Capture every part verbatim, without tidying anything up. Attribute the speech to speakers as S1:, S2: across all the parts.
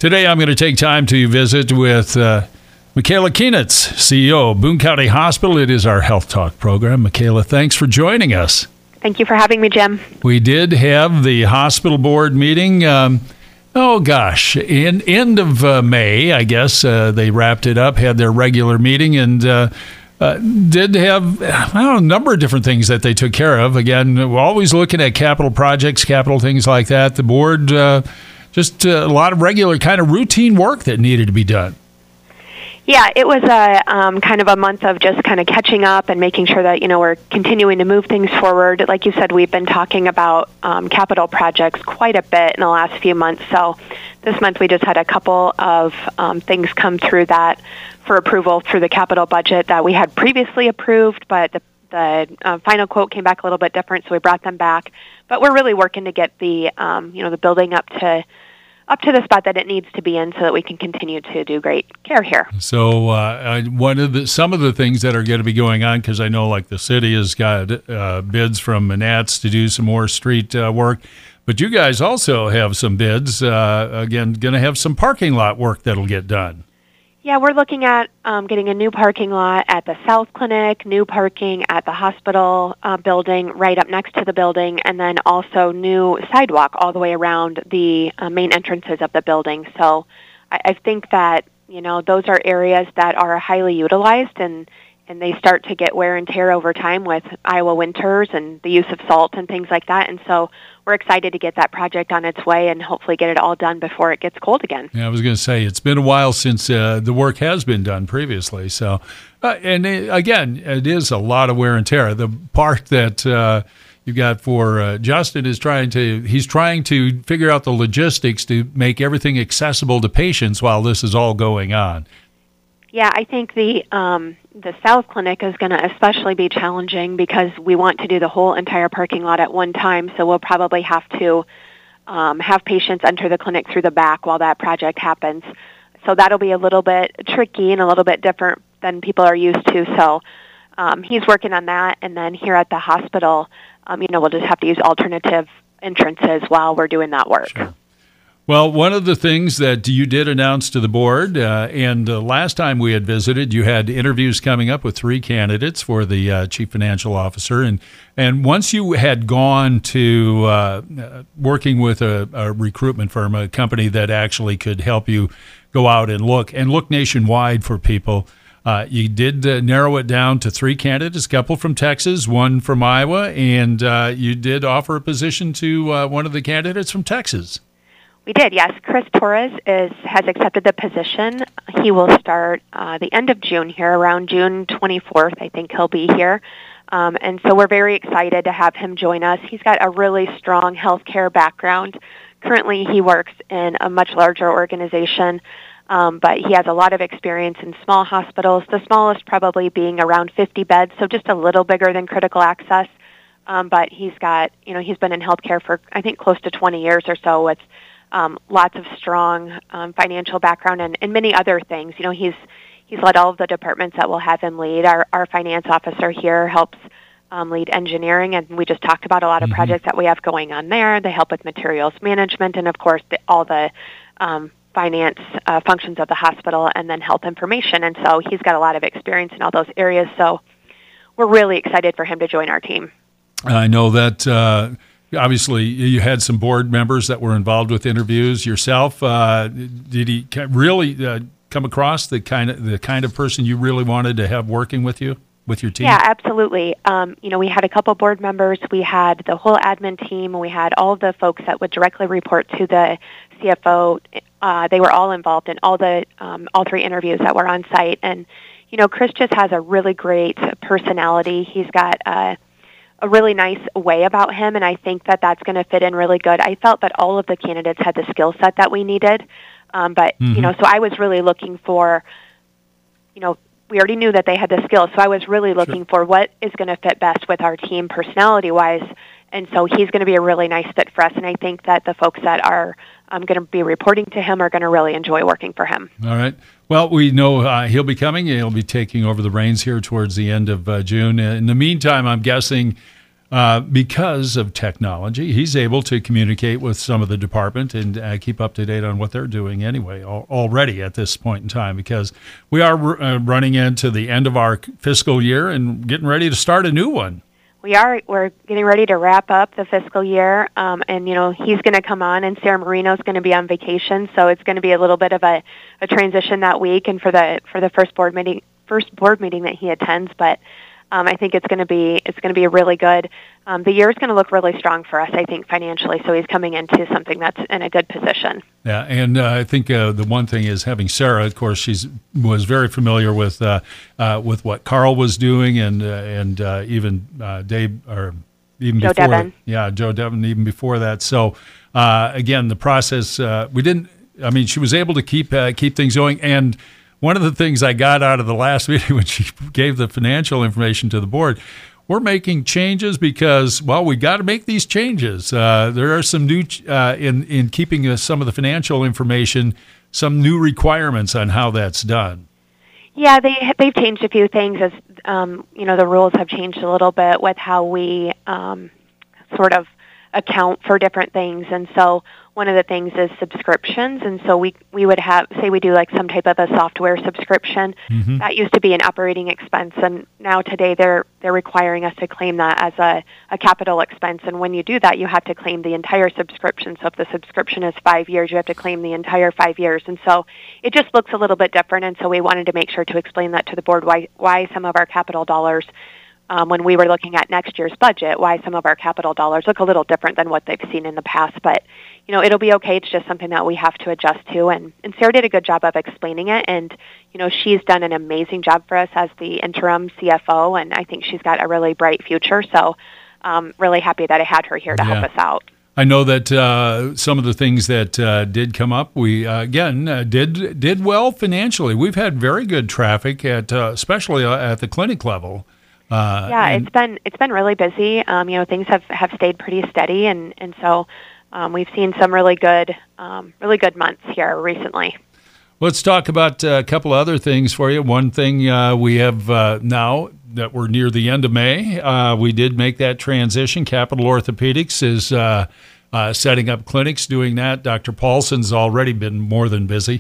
S1: Today I'm going to take time to visit with uh, Michaela Kienitz, C E O of Boone County Hospital. It is our Health Talk program. Michaela, thanks for joining us.
S2: Thank you for having me, Jim.
S1: We did have the hospital board meeting. Um, oh, gosh, in end of uh, May, I guess, uh, they wrapped it up, had their regular meeting, and uh, uh, did have I don't know, a number of different things that they took care of. Again, we're always looking at capital projects, capital things like that. The board, uh, just uh, a lot of regular kind of routine work that needed to be done.
S2: Yeah, it was a um, kind of a month of just kind of catching up and making sure that, you know, we're continuing to move things forward. Like you said, we've been talking about um, capital projects quite a bit in the last few months. So this month we just had a couple of um, things come through that for approval through the capital budget that we had previously approved, but the, the uh, final quote came back a little bit different, so we brought them back. But we're really working to get the, um, you know, the building up to up to the spot that it needs to be in so that we can continue to do great care here.
S1: So uh, one of the some of the things that are going to be going on, because I know like the city has got uh, bids from Manats to do some more street uh, work, but you guys also have some bids, uh, again, going to have some parking lot work that'll get done.
S2: Yeah, we're looking at um, getting a new parking lot at the South Clinic, new parking at the hospital uh, building right up next to the building, and then also new sidewalk all the way around the uh, main entrances of the building. So I, I think that, you know, those are areas that are highly utilized, and, and they start to get wear and tear over time with Iowa winters and the use of salt and things like that. And so we're excited to get that project on its way and hopefully get it all done before it gets cold again.
S1: Yeah, I was going to say, it's been a while since uh, the work has been done previously. So, uh, and it, again, it is a lot of wear and tear. The part that uh, you got for uh, Justin is trying to, he's trying to figure out the logistics to make everything accessible to patients while this is all going on.
S2: Yeah, I think the um, the South Clinic is going to especially be challenging because we want to do the whole entire parking lot at one time, so we'll probably have to um, have patients enter the clinic through the back while that project happens. So that'll be a little bit tricky and a little bit different than people are used to. So um, he's working on that, and then here at the hospital, um, you know, we'll just have to use alternative entrances while we're doing that work.
S1: Sure. Well, one of the things that you did announce to the board, uh, and uh, last time we had visited, you had interviews coming up with three candidates for the uh, chief financial officer. And, and once you had gone to uh, working with a, a recruitment firm, a company that actually could help you go out and look, and look nationwide for people, uh, you did uh, narrow it down to three candidates, a couple from Texas, one from Iowa, and uh, you did offer a position to uh, one of the candidates from Texas.
S2: We did, yes. Chris Torres is has accepted the position. He will start uh, the end of June here, around June twenty-fourth, I think he'll be here. Um, and so we're very excited to have him join us. He's got a really strong healthcare background. Currently, he works in a much larger organization, um, but he has a lot of experience in small hospitals, the smallest probably being around fifty beds, so just a little bigger than Critical Access. Um, but he's got, you know, he's been in healthcare for, I think, close to twenty years or so with Um, lots of strong um, financial background and, and many other things. You know, he's he's led all of the departments that we'll have him lead. Our our finance officer here helps um, lead engineering, and we just talked about a lot of mm-hmm. projects that we have going on there. They help with materials management and, of course, the, all the um, finance uh, functions of the hospital, and then health information. And so he's got a lot of experience in all those areas. So we're really excited for him to join our team.
S1: I know that uh, obviously you had some board members that were involved with interviews. Yourself, uh, did he really uh, come across the kind of the kind of person you really wanted to have working with you, with your team?
S2: Yeah, absolutely. Um, you know, we had a couple board members. We had the whole admin team. We had all the folks that would directly report to the C F O. Uh, they were all involved in all the um, all three interviews that were on site. And you know, Chris just has a really great personality. He's got a a really nice way about him, and I think that that's going to fit in really good. I felt that all of the candidates had the skill set that we needed, um, but, mm-hmm. you know, so I was really looking for, you know, we already knew that they had the skills, so I was really looking sure. for what is going to fit best with our team personality-wise, and so he's going to be a really nice fit for us, and I think that the folks that are um, going to be reporting to him are going to really enjoy working for him.
S1: All right. Well, we know uh, he'll be coming. He'll be taking over the reins here towards the end of uh, June. In the meantime, I'm guessing uh, because of technology, he's able to communicate with some of the department and uh, keep up to date on what they're doing anyway al- already at this point in time, because we are uh, running into the end of our fiscal year and getting ready to start a new one.
S2: We are. We're getting ready to wrap up the fiscal year, um, and you know he's going to come on, and Sarah Marino's going to be on vacation, so it's going to be a little bit of a, a transition that week, and for the for the first board meeting first board meeting that he attends. But um, I think it's going to be it's going to be really good. Um, the year is going to look really strong for us, I think, financially. So he's coming into something that's in a good position.
S1: Yeah, and uh, I think uh, the one thing is having Sarah. Of course, she's was very familiar with uh, uh, with what Carl was doing, and uh, and uh, even uh, Dave or even
S2: Joe
S1: before,
S2: Devon.
S1: yeah, Joe Devon, even before that. So uh, again, the process uh, we didn't. I mean, she was able to keep uh, keep things going. And one of the things I got out of the last meeting when she gave the financial information to the board. We're making changes because, well, we got to make these changes. Uh, there are some new, uh, in, in keeping uh, some of the financial information, some new requirements on how that's done.
S2: Yeah, they, they've changed a few things as, um, you know, the rules have changed a little bit with how we um, sort of account for different things. And so one of the things is subscriptions. And so we, we would have, say we do like some type of a software subscription. Mm-hmm. That used to be an operating expense. And now today they're, they're requiring us to claim that as a, a capital expense. And when you do that, you have to claim the entire subscription. So if the subscription is five years, you have to claim the entire five years. And so it just looks a little bit different. And so we wanted to make sure to explain that to the board, why, why some of our capital dollars Um, when we were looking at next year's budget, why some of our capital dollars look a little different than what they've seen in the past. But, you know, it'll be okay. It's just something that we have to adjust to. And, and Sarah did a good job of explaining it. And, you know, she's done an amazing job for us as the interim C F O. And I think she's got a really bright future. So um, really happy that I had her here to
S1: yeah.
S2: help us out.
S1: I know that uh, some of the things that uh, did come up, we uh, again uh, did did well financially. We've had very good traffic at, uh, especially at the clinic level.
S2: Uh, yeah, it's been it's been really busy. Um, you know, things have, have stayed pretty steady, and and so um, we've seen some really good um, really good months here recently.
S1: Let's talk about a couple of other things for you. One thing uh, we have uh, now that we're near the end of May, uh, we did make that transition. Capital Orthopedics is uh, uh, setting up clinics, doing that. Doctor Paulson's already been more than busy.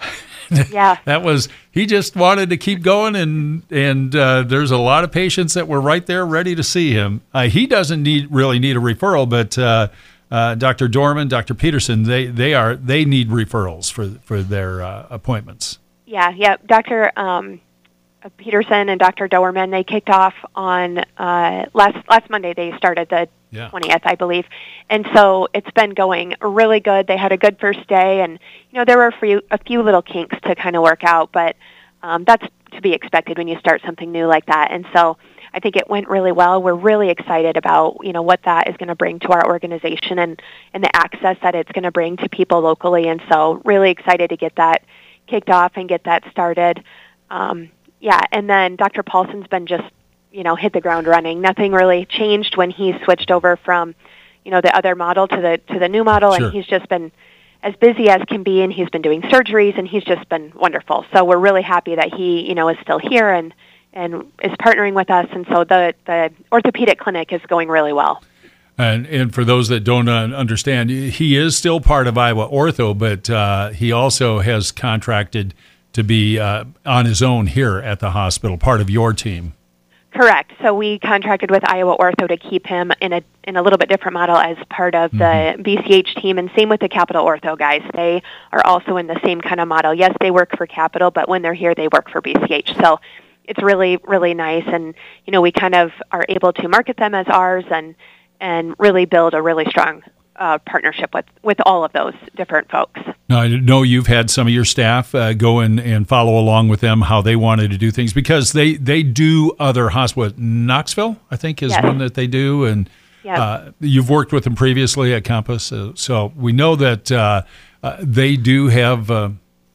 S2: Yeah,
S1: that was he just wanted to keep going, and and uh, there's a lot of patients that were right there ready to see him. Uh, he doesn't need really need a referral, but uh, uh, Doctor Dorman, Doctor Peterson, they they are they need referrals for for their uh, appointments.
S2: Yeah, yeah, Doctor Um, Peterson and Doctor Dorman, they kicked off on uh, last last Monday. They started the yeah. twentieth, I believe, and so it's been going really good. They had a good first day, and you know there were a few, a few little kinks to kind of work out, but um, that's to be expected when you start something new like that. And so I think it went really well. We're really excited about you know what that is going to bring to our organization and and the access that it's going to bring to people locally. And so really excited to get that kicked off and get that started. Um, Yeah, and then Doctor Paulson's been just, you know, hit the ground running. Nothing really changed when he switched over from, you know, the other model to the to the new model,
S1: sure.
S2: and he's just been as busy as can be, and he's been doing surgeries, and he's just been wonderful. So we're really happy that he, you know, is still here and and is partnering with us, and so the the orthopedic clinic is going really well.
S1: And and for those that don't understand, he is still part of Iowa Ortho, but uh, he also has contracted to be uh, on his own here at the hospital, part of your team. Correct.
S2: So we contracted with Iowa Ortho to keep him in a in a little bit different model as part of the mm-hmm. B C H team, and same with the Capital Ortho guys. They are also in the same kind of model. Yes, they work for Capital, but when they're here, they work for B C H. So it's really, really nice, and you know we kind of are able to market them as ours and and really build a really strong Uh, partnership with, with all of those different folks.
S1: Now, I know you've had some of your staff uh, go in and follow along with them, how they wanted to do things, because they, they do other hospitals. Knoxville, I think, is
S2: yes.
S1: one that they do, and yep. uh, you've worked with them previously at Compass, uh, so we know that uh, uh, they do have uh,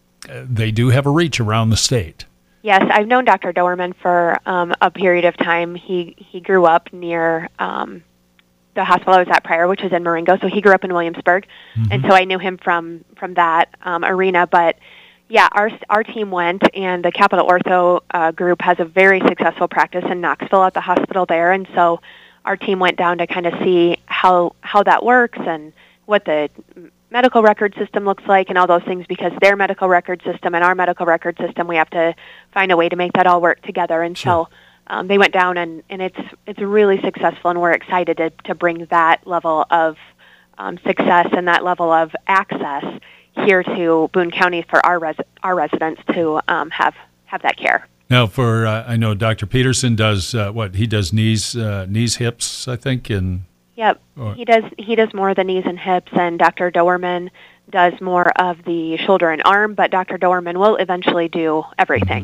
S1: they do have a reach around the state.
S2: Yes, I've known Doctor Dorman for um, a period of time. He he grew up near Um, the hospital I was at prior, which is in Marengo, so he grew up in Williamsburg, mm-hmm. and so I knew him from from that um, arena. But yeah, our our team went, and the Capital Ortho uh, group has a very successful practice in Knoxville at the hospital there, and so our team went down to kind of see how how that works and what the medical record system looks like and all those things, because their medical record system and our medical record system, we have to find a way to make that all work together. And
S1: Sure.
S2: so um, they went down, and, and it's it's really successful, and we're excited to, to bring that level of um, success and that level of access here to Boone County for our res- our residents to um, have have that care.
S1: Now, for uh, I know Doctor Peterson does uh, what he does knees, uh, knees, hips, I think, and
S2: Yep,
S1: or,
S2: he does. He does more of the knees and hips, and Doctor Doerman does more of the shoulder and arm. But Doctor Doerman will eventually do everything.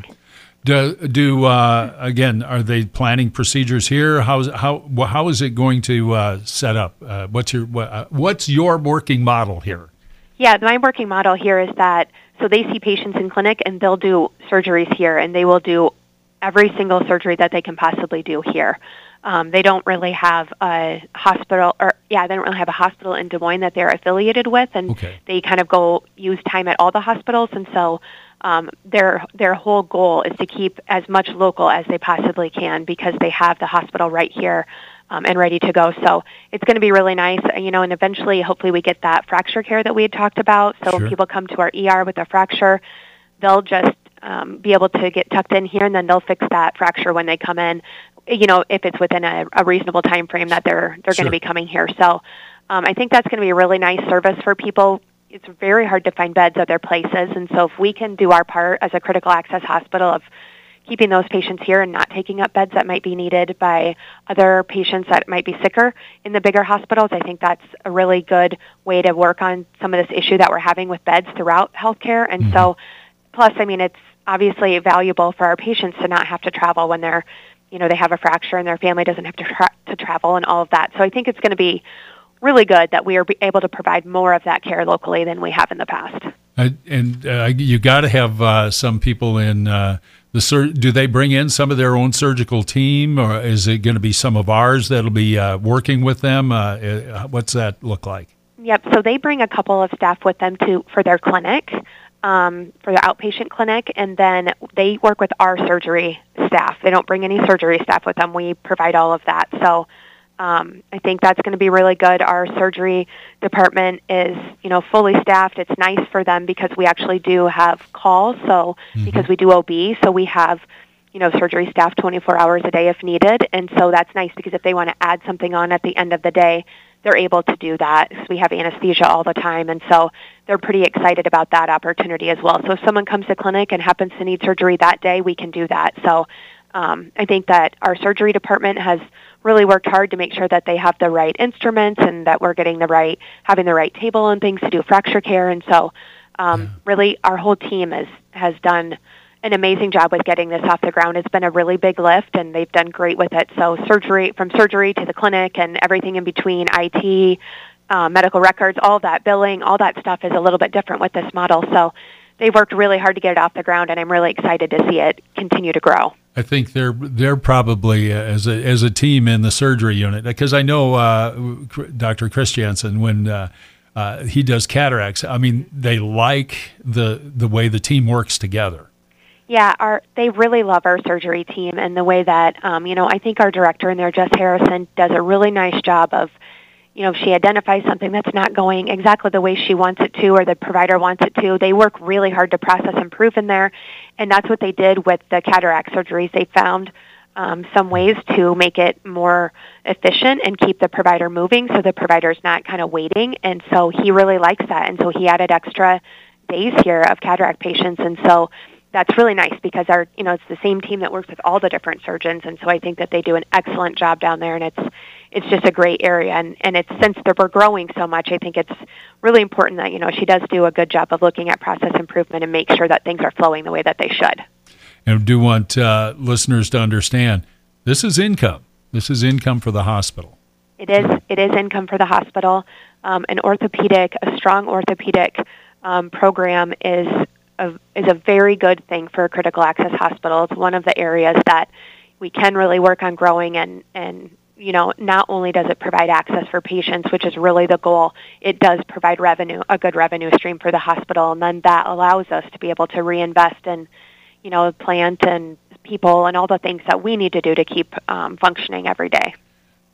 S1: do do uh, again? Are they planning procedures here? How's how wh- how is it going to uh, set up? Uh, what's your what, uh, what's your working model here?
S2: Yeah, my working model here is that so they see patients in clinic, and they'll do surgeries here, and they will do every single surgery that they can possibly do here. Um, they don't really have a hospital, or yeah, they don't really have a hospital in Des Moines that they're affiliated with, and
S1: Okay.
S2: they kind of go use time at all the hospitals, and so um, their their whole goal is to keep as much local as they possibly can because they have the hospital right here um, and ready to go. So it's going to be really nice, you know, and eventually, hopefully, we get that fracture care that we had talked about. So
S1: Sure.
S2: if people come to our E R with a fracture, they'll just um, be able to get tucked in here, and then they'll fix that fracture when they come in. You know, if it's within a, a reasonable time frame that they're they're
S1: Sure.
S2: going to be coming here. So um, I think that's going to be a really nice service for people. It's very hard to find beds other places, and so if we can do our part as a critical access hospital of keeping those patients here and not taking up beds that might be needed by other patients that might be sicker in the bigger hospitals, I think that's a really good way to work on some of this issue that we're having with beds throughout healthcare. And
S1: Mhm.
S2: so, plus, I mean, it's obviously valuable for our patients to not have to travel when they're, you know, they have a fracture and their family doesn't have to tra- to travel and all of that. So I think it's going to be really good that we are be- able to provide more of that care locally than we have in the past.
S1: Uh, and uh, you got to have uh, some people in uh, the sur- do they bring in some of their own surgical team, or is it going to be some of ours that'll be uh, working with them? Uh, uh, what's that look like?
S2: Yep. So they bring a couple of staff with them to for their clinic, um, for their outpatient clinic, and then they work with our surgery staff. They don't bring any surgery staff with them. We provide all of that. So um, I think that's going to be really good. Our surgery department is, you know, fully staffed. It's nice for them because we actually do have calls. So
S1: Mhm.
S2: because we do O B, so we have, you know, surgery staff twenty-four hours a day if needed. And so that's nice because if they want to add something on at the end of the day, they're able to do that. We have anesthesia all the time, and so they're pretty excited about that opportunity as well. So if someone comes to clinic and happens to need surgery that day, we can do that. So um, I think that our surgery department has really worked hard to make sure that they have the right instruments and that we're getting the right, having the right table and things to do fracture care. And so um,
S1: Yeah.
S2: really our whole team has, has done an amazing job with getting this off the ground. It's been a really big lift, and they've done great with it. So surgery, from surgery to the clinic and everything in between, I T, uh, medical records, all that, billing, all that stuff is a little bit different with this model. So they've worked really hard to get it off the ground, and I'm really excited to see it continue to grow.
S1: I think they're they're probably uh, as a as a team in the surgery unit, because I know uh, Doctor Christiansen, when uh, uh, he does cataracts, I mean, they like the the way the team works together.
S2: Yeah, our they really love our surgery team and the way that, um, you know, I think our director in there, Jess Harrison, does a really nice job of, you know, if she identifies something that's not going exactly the way she wants it to or the provider wants it to, they work really hard to process improve in there. And that's what they did with the cataract surgeries. They found um, some ways to make it more efficient and keep the provider moving so the provider's not kind of waiting. And so he really likes that. And so he added extra days here of cataract patients. And so that's really nice because our, you know, it's the same team that works with all the different surgeons, and so I think that they do an excellent job down there, and it's it's just a great area, and and it's since they're, we're growing so much, I think it's really important that, you know, she does do a good job of looking at process improvement and make sure that things are flowing the way that they should.
S1: And I do want uh, listeners to understand, this is income. This is income for the hospital.
S2: It is it is income for the hospital. Um, an orthopedic, a strong orthopedic um, program is. A, is a very good thing for a critical access hospital. It's one of the areas that we can really work on growing, and, and you know, not only does it provide access for patients, which is really the goal, it does provide revenue, a good revenue stream for the hospital, and then that allows us to be able to reinvest in, you know, plant and people and all the things that we need to do to keep um, functioning every day.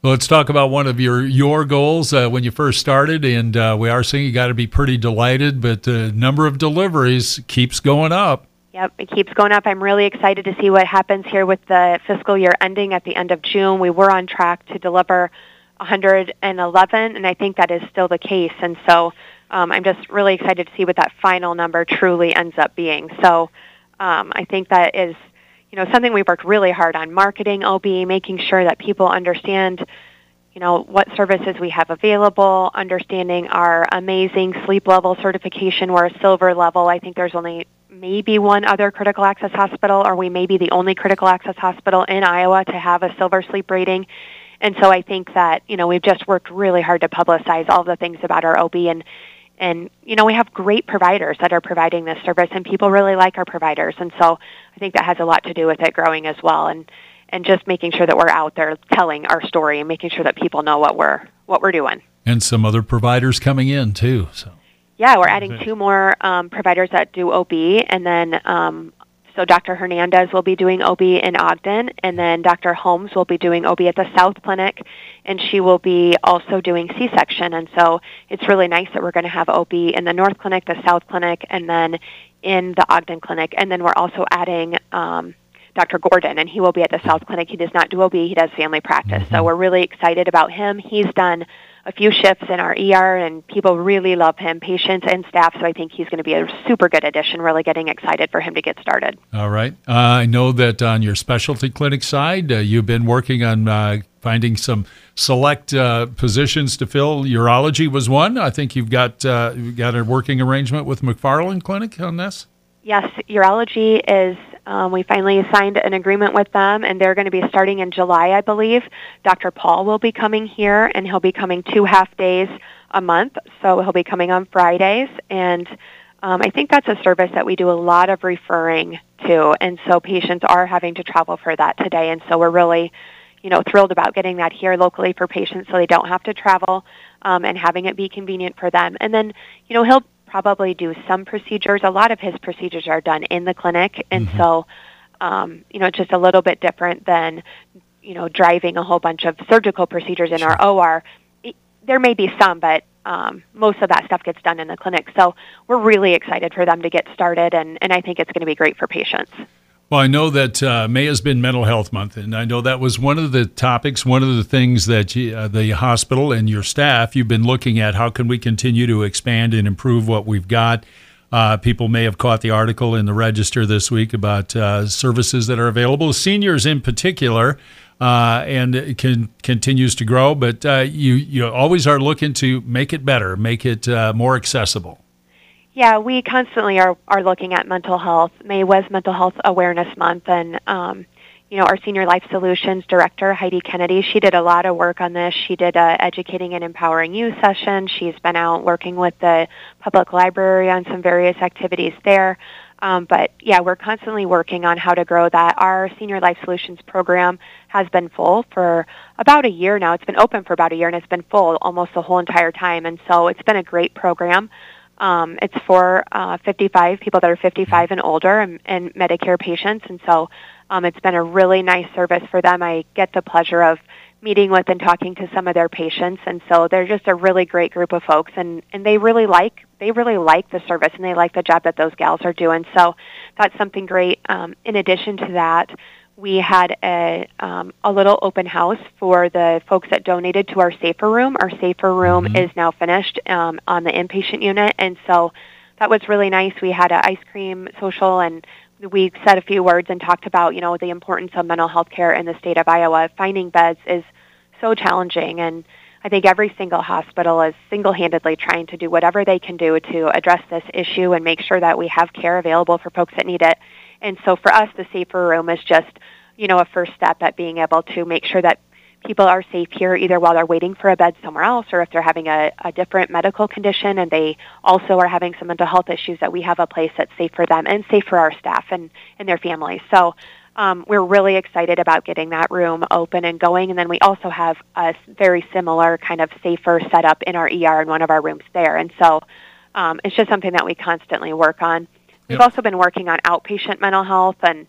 S1: Well, let's talk about one of your your goals uh, when you first started, and uh, we are seeing you got to be pretty delighted, but the number of deliveries keeps going up.
S2: Yep, it keeps going up. I'm really excited to see what happens here with the fiscal year ending at the end of June. We were on track to deliver one hundred eleven, and I think that is still the case. And so um, I'm just really excited to see what that final number truly ends up being. So um, I think that is, you know, something we've worked really hard on, marketing O B, making sure that people understand, you know, what services we have available, understanding our amazing sleep level certification. We're a silver level. I think there's only maybe one other critical access hospital, or we may be the only critical access hospital in Iowa to have a silver sleep rating. And so I think that, you know, we've just worked really hard to publicize all the things about our O B. And, and you know, we have great providers that are providing this service, and people really like our providers. And so I think that has a lot to do with it growing as well. And and just making sure that we're out there telling our story and making sure that people know what we're what we're doing.
S1: And some other providers coming in, too. So.
S2: Yeah, we're adding two more um, providers that do O B, and then um, so Doctor Hernandez will be doing O B in Ogden, and then Doctor Holmes will be doing O B at the South Clinic, and she will be also doing C-section. And so it's really nice that we're going to have O B in the North Clinic, the South Clinic, and then in the Ogden Clinic. And then we're also adding um, Doctor Gordon, and he will be at the South Clinic. He does not do O B, he does family practice. Mm-hmm. So we're really excited about him. He's done a few shifts in our E R, and people really love him, patients and staff, so I think he's going to be a super good addition. Really getting excited for him to get started.
S1: All right. Uh, I know that on your specialty clinic side, uh, you've been working on uh, finding some select uh, positions to fill. Urology was one. I think you've got, uh, you've got a working arrangement with McFarland Clinic on this?
S2: Yes, urology is, um, we finally signed an agreement with them, and they're going to be starting in July, I believe. Doctor Paul will be coming here, and he'll be coming two half days a month, so he'll be coming on Fridays. And um, I think that's a service that we do a lot of referring to, and so patients are having to travel for that today. And so we're really, you know, thrilled about getting that here locally for patients so they don't have to travel, um, and having it be convenient for them. And then, you know, he'll probably do some procedures. A lot of his procedures are done in the clinic, and mm-hmm. so, um, you know, it's just a little bit different than, you know, driving a whole bunch of surgical procedures in sure. our O R. It, there may be some, but um, most of that stuff gets done in the clinic. So we're really excited for them to get started, and, and I think it's going to be great for patients.
S1: Well, I know that uh, May has been Mental Health Month, and I know that was one of the topics, one of the things that you, uh, the hospital and your staff, you've been looking at. How can we continue to expand and improve what we've got? Uh, people may have caught the article in the Register this week about uh, services that are available, seniors in particular, uh, and it can, continues to grow. But uh, you, you always are looking to make it better, make it uh, more accessible.
S2: Yeah, we constantly are, are looking at mental health. May was Mental Health Awareness Month, and um, you know, our Senior Life Solutions Director, Heidi Kennedy, she did a lot of work on this. She did a Educating and Empowering You session. She's been out working with the public library on some various activities there. Um, but yeah, we're constantly working on how to grow that. Our Senior Life Solutions program has been full for about a year now. It's been open for about a year, and it's been full almost the whole entire time. And so it's been a great program. Um, it's for uh, fifty-five, people that are fifty-five and older, and, and Medicare patients, and so um, it's been a really nice service for them. I get the pleasure of meeting with and talking to some of their patients, and so they're just a really great group of folks, and, and they really like they really like the service, and they like the job that those gals are doing, so that's something great. Um, in addition to that, we had a um, a little open house for the folks that donated to our Safer Room. Our Safer Room mm-hmm. is now finished um, on the inpatient unit, and so that was really nice. We had an ice cream social, and we said a few words and talked about, you know, the importance of mental health care in the state of Iowa. Finding beds is so challenging, and I think every single hospital is single-handedly trying to do whatever they can do to address this issue and make sure that we have care available for folks that need it. And so for us, the Safer Room is just, you know, a first step at being able to make sure that people are safe here, either while they're waiting for a bed somewhere else, or if they're having a, a different medical condition and they also are having some mental health issues, that we have a place that's safe for them and safe for our staff and, and their families. So um, we're really excited about getting that room open and going. And then we also have a very similar kind of safer setup in our E R in one of our rooms there. And so um, it's just something that we constantly work on. We've yep. also been working on outpatient mental health, and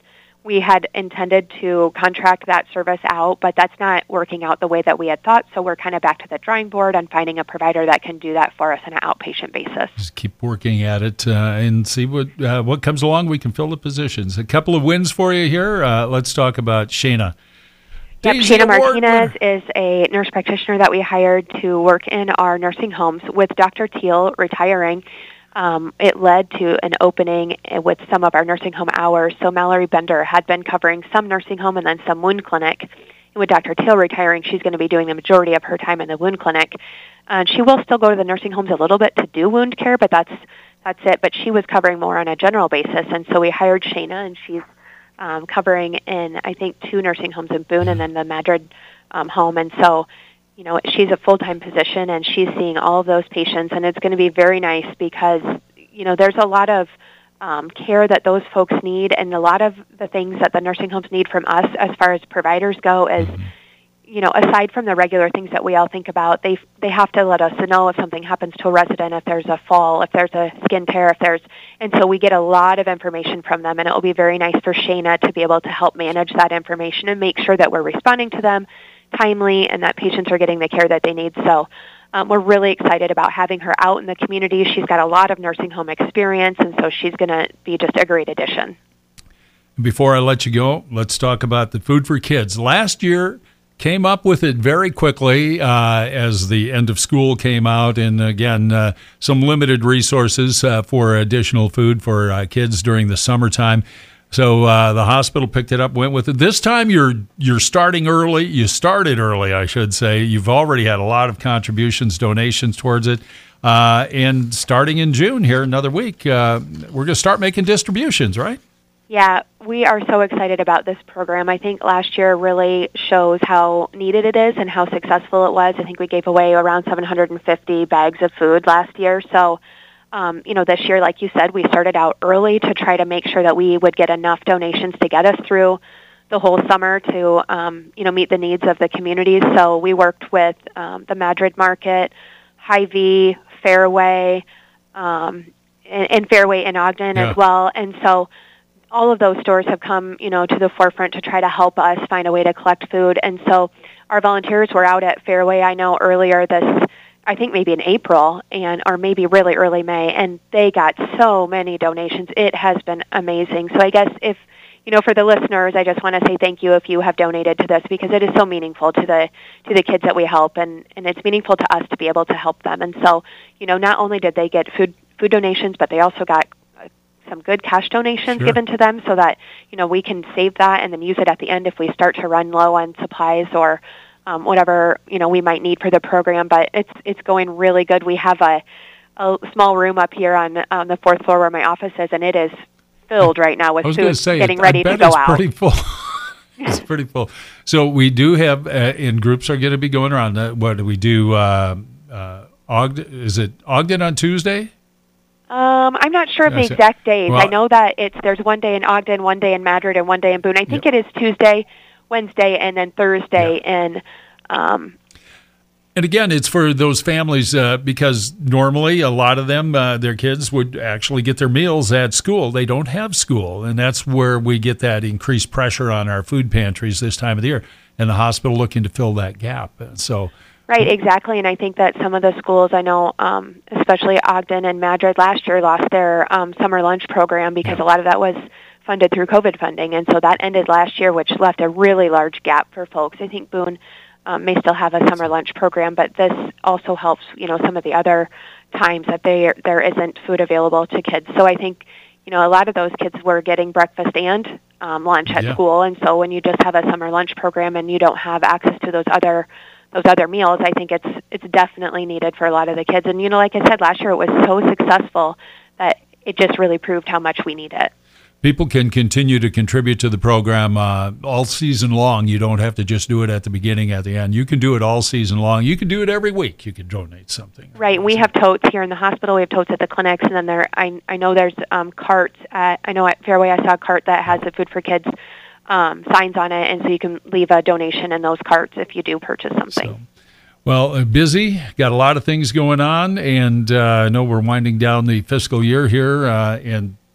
S2: we had intended to contract that service out, but that's not working out the way that we had thought. So we're kind of back to the drawing board on finding a provider that can do that for us on an outpatient basis.
S1: Just keep working at it uh, and see what uh, what comes along. We can fill the positions. A couple of wins for you here. Uh, let's talk about Shayna.
S2: Yep, Shayna Martinez is a nurse practitioner that we hired to work in our nursing homes. With Doctor Teal retiring, Um, it led to an opening with some of our nursing home hours. So Mallory Bender had been covering some nursing home and then some wound clinic. And with Doctor Teal retiring, she's going to be doing the majority of her time in the wound clinic. Uh, she will still go to the nursing homes a little bit to do wound care, but that's that's it. But she was covering more on a general basis, and so we hired Shayna, and she's um, covering in, I think, two nursing homes in Boone and then the Madrid um, home. And so you know, she's a full-time position, and she's seeing all of those patients, and it's going to be very nice because, you know, there's a lot of um, care that those folks need, and a lot of the things that the nursing homes need from us as far as providers go is, you know, aside from the regular things that we all think about, they they have to let us know if something happens to a resident, if there's a fall, if there's a skin tear, if there's, and so we get a lot of information from them, and it will be very nice for Shayna to be able to help manage that information and make sure that we're responding to them timely and that patients are getting the care that they need. So um, we're really excited about having her out in the community. She's got a lot of nursing home experience, and so she's going to be just a great addition.
S1: Before I let you go, let's talk about the Food for Kids. Last year, came up with it very quickly uh, as the end of school came out, and again, uh, some limited resources uh, for additional food for uh, kids during the summertime. So uh, the hospital picked it up, went with it. This time you're you're starting early. You started early, I should say. You've already had a lot of contributions, donations towards it. Uh, and starting in June here, another week, uh, we're going to start making distributions, right?
S2: Yeah, we are so excited about this program. I think last year really shows how needed it is and how successful it was. I think we gave away around seven hundred fifty bags of food last year. So Um, you know, this year, like you said, we started out early to try to make sure that we would get enough donations to get us through the whole summer to, um, you know, meet the needs of the communities. So we worked with um, the Madrid Market, Hy-Vee, Fairway, um, and, and Fairway in Ogden yeah. as well. And so all of those stores have come, you know, to the forefront to try to help us find a way to collect food. And so our volunteers were out at Fairway, I know, earlier this I think maybe in April and or maybe really early May, and they got so many donations. It has been amazing. So I guess if, you know, for the listeners, I just want to say thank you if you have donated to this because it is so meaningful to the to the kids that we help, and, and it's meaningful to us to be able to help them. And so, you know, not only did they get food food donations, but they also got uh, some good cash donations sure. given to them so that, you know, we can save that and then use it at the end if we start to run low on supplies or Um, whatever, you know, we might need for the program, but it's it's going really good. We have a, a small room up here on on the fourth floor where my office is, and it is filled right now with food
S1: say,
S2: getting
S1: it,
S2: ready
S1: I bet
S2: to go
S1: it's
S2: out.
S1: Pretty full. It's pretty full. So we do have, uh, and groups are going to be going around. Uh, what do we do? Uh, uh, Ogden, is it Ogden on Tuesday?
S2: Um, I'm not sure of the exact days. Well, I know that it's there's one day in Ogden, one day in Madrid, and one day in Boone. I think yep. it is Tuesday, Wednesday, and then Thursday yeah. in um
S1: and again, it's for those families uh, because normally a lot of them, uh, their kids would actually get their meals at school. They don't have school, and that's where we get that increased pressure on our food pantries this time of the year, and the hospital looking to fill that gap. So,
S2: right, exactly, and I think that some of the schools, I know, um, especially Ogden and Madrid last year, lost their um, summer lunch program because yeah. a lot of that was funded through COVID funding, and so that ended last year, which left a really large gap for folks. I think Boone Um, may still have a summer lunch program, but this also helps, you know, some of the other times that they, there isn't food available to kids. So I think, you know, a lot of those kids were getting breakfast and um, lunch at
S1: yeah.
S2: school, and so when you just have a summer lunch program and you don't have access to those other those other meals, I think it's it's definitely needed for a lot of the kids. And, you know, like I said, last year it was so successful that it just really proved how much we need it.
S1: People can continue to contribute to the program uh, all season long. You don't have to just do it at the beginning, at the end. You can do it all season long. You can do it every week. You can donate something.
S2: Right. We have totes here in the hospital. We have totes at the clinics, and then there. I I know there's um, carts. At, I know at Fairway I saw a cart that has the Food for Kids um, signs on it, and so you can leave a donation in those carts if you do purchase something.
S1: So. Well, uh, busy, got a lot of things going on, and uh, I know we're winding down the fiscal year here, uh, and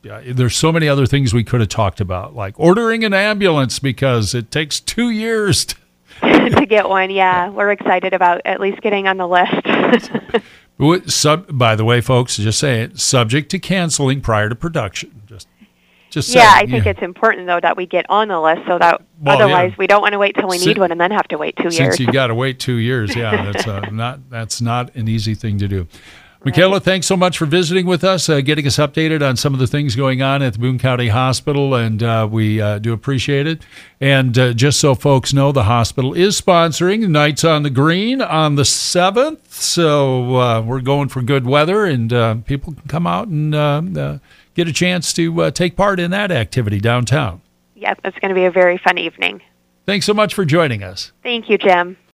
S1: Yeah, there's so many other things we could have talked about, like ordering an ambulance because it takes two years to
S2: to get one. Yeah, we're excited about at least getting on the list.
S1: Sub, by the way, folks, just say it, subject to canceling prior to production. Just, just
S2: yeah,
S1: saying,
S2: I think
S1: yeah.
S2: it's important though that we get on the list so that
S1: Well,
S2: otherwise
S1: yeah.
S2: we don't want to wait till we
S1: Sin-
S2: need one and then have to wait two years.
S1: Since you got to wait two years, yeah, that's uh, not that's not an easy thing to do. Michaela, thanks so much for visiting with us, uh, getting us updated on some of the things going on at the Boone County Hospital, and uh, we uh, do appreciate it. And uh, just so folks know, the hospital is sponsoring Nights on the Green on the seventh, so uh, we're going for good weather, and uh, people can come out and uh, uh, get a chance to uh, take part in that activity downtown.
S2: Yep, it's going to be a very fun evening.
S1: Thanks so much for joining us.
S2: Thank you, Jim.